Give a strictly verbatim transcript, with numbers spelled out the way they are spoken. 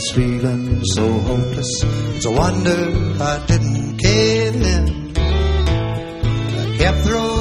was feeling so hopeless. It's a wonder I didn't cave in. I kept throwing